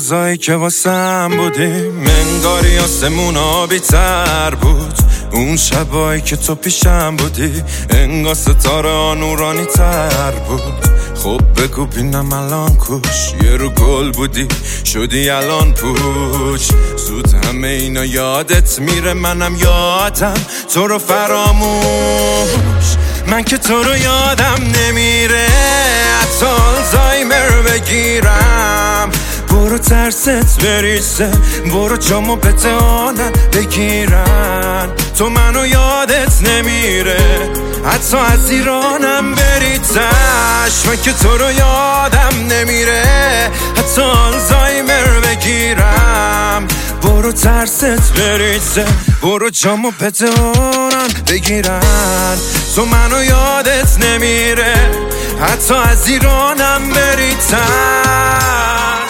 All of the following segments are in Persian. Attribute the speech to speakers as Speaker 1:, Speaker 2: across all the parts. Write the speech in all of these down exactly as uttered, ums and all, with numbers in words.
Speaker 1: روزایی که واسم بودی منگاری آسمون آبی تر بود، اون شبایی که تو پیشم بودی انگار ستاره ها نورانی تر بود. خب بگو بینم الان کوش، یه رو گل بودی شدی الان پوچ. زود همه اینا یادت میره، منم یادم تو رو فراموش. من که تو رو یادم نمیره، حتی آلزایمر بگیرم. برو ترست بریزه، برو جامو بده آنن بگیرن. تو منو یادت نمیره، حتی از ایرانم بریزش. من که تو رو یادم نمیره، حتی آلزایمر بگیرم. برو ترست بریزه، برو جامو بده آنن بگیرن. تو منو یادت نمیره، حتی از ایرانم بریزش.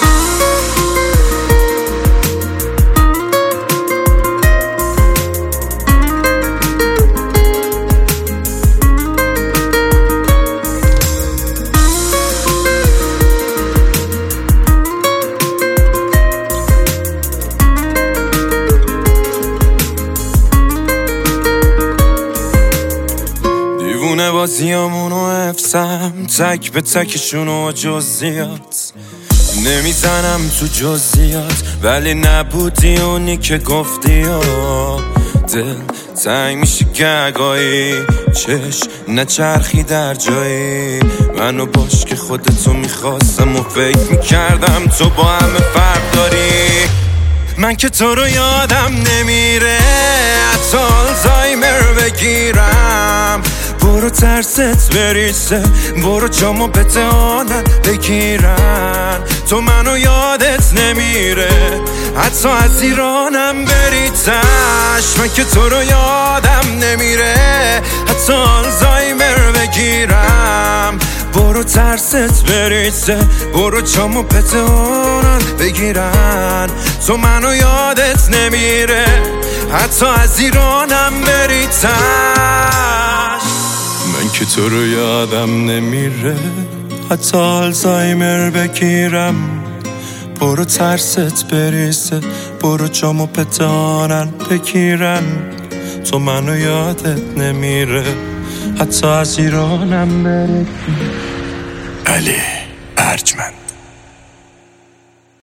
Speaker 1: دیوونه بازیامونو حفظم، تک به تکشونو جزئیات. نمیزنم تو جزئیات ولی نبودی اونی که گفتی. ها دل تنگ میشه گگایی، چش نچرخی در جایی. منو باش که خودتو میخواستم و فکر میکردم تو با همه فرق داری. من که تو رو یادم نمیره، حتی آلزایمر بگیرم. برو ترست بریزه، برو جامو بده آنن بگیرن. تو منو یادت نمیره، حتی از ایرانم بریزش. من که تو رو یادم نمیره، حتی آلزایمر بگیرم. برو ترست بریزه، برو جامو بده آنن بگیرن. تو منو یادت نمیره، حتی از ایرانم بریزش. من که تو رو یادم نمیره، حتی آلزایمر بگیرم. برو ترست بریزه، برو جامو پتانن بگیرن. تو منو یادت نمیره، حتی از ایرانم بریزه. علی ارجمند.